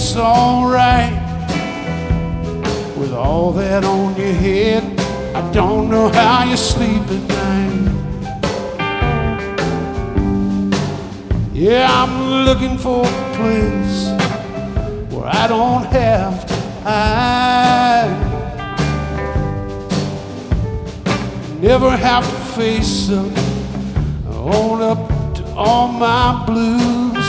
it's alright. With all that on your head, I don't know how you sleep at night. Yeah, I'm looking for a place where I don't have to hide. Never have to face up, own up to all my blues.